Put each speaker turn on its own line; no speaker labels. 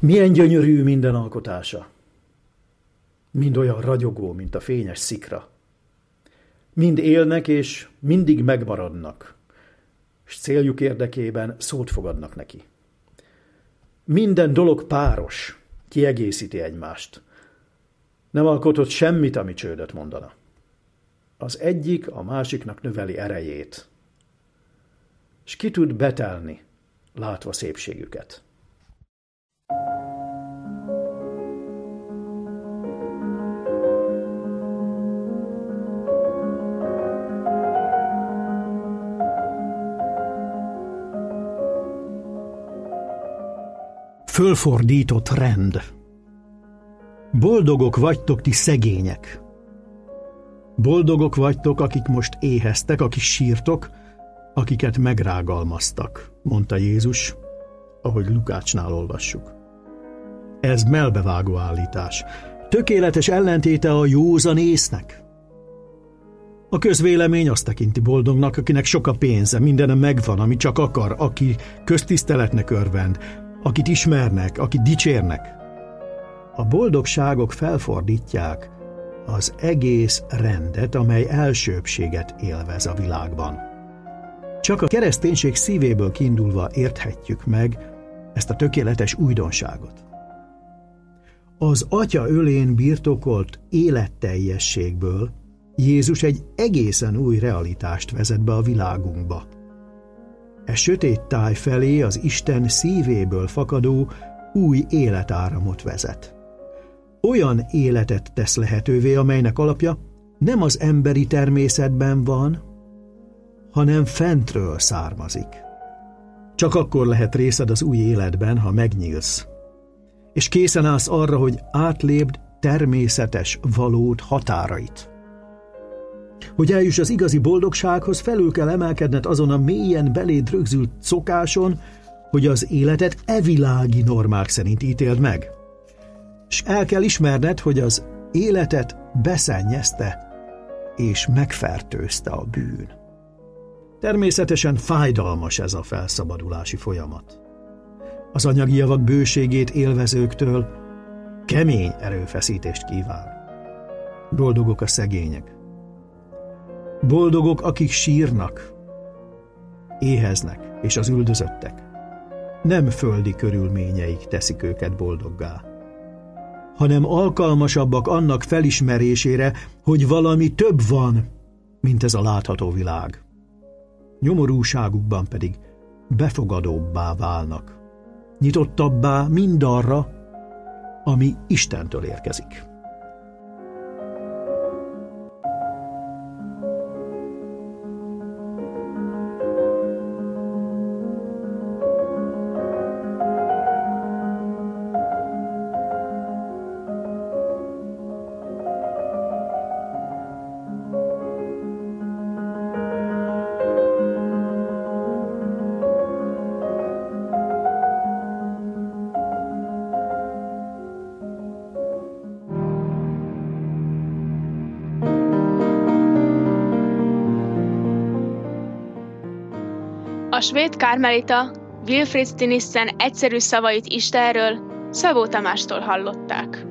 Milyen gyönyörű minden alkotása. Mind olyan ragyogó, mint a fényes szikra. Mind élnek és mindig megmaradnak, és céljuk érdekében szót fogadnak neki. Minden dolog páros, kiegészíti egymást. Nem alkotott semmit, ami csődöt mondana. Az egyik a másiknak növeli erejét, és ki tud betelni, látva szépségüket. Fölfordított rend. Boldogok vagytok ti szegények. Boldogok vagytok, akik most éheztek, akik sírtok, akiket megrágalmaztak, mondta Jézus, ahogy Lukácsnál olvassuk. Ez mellbevágó állítás. Tökéletes ellentéte a józan észnek. A közvélemény azt tekinti boldognak, akinek sok a pénze, mindene megvan, ami csak akar, aki köztiszteletnek örvend, akit ismernek, akit dicsérnek. A boldogságok felfordítják az egész rendet, amely elsőbbséget élvez a világban. Csak a kereszténység szívéből kiindulva érthetjük meg ezt a tökéletes újdonságot. Az Atya ölén birtokolt életteljességből Jézus egy egészen új realitást vezet be a világunkba. E sötét táj felé az Isten szívéből fakadó új életáramot vezet. Olyan életet tesz lehetővé, amelynek alapja nem az emberi természetben van, hanem fentről származik. Csak akkor lehet részed az új életben, ha megnyílsz, és készen állsz arra, hogy átlépd természetes valód határait. Hogy eljuss az igazi boldogsághoz, felül kell emelkedned azon a mélyen beléd rögzült szokáson, hogy az életet evilági normák szerint ítéld meg. És el kell ismerned, hogy az életet beszennyezte és megfertőzte a bűn. Természetesen fájdalmas ez a felszabadulási folyamat. Az anyagi javak bőségét élvezőktől kemény erőfeszítést kíván. Boldogok a szegények. Boldogok, akik sírnak, éheznek, és az üldözöttek. Nem földi körülményeik teszik őket boldoggá, hanem alkalmasabbak annak felismerésére, hogy valami több van, mint ez a látható világ. Nyomorúságukban pedig befogadóbbá válnak, nyitottabbá mindarra, ami Istentől érkezik.
A svéd kármelita Wilfrid Stinissen egyszerű szavait Istenről Szabó Tamástól hallották.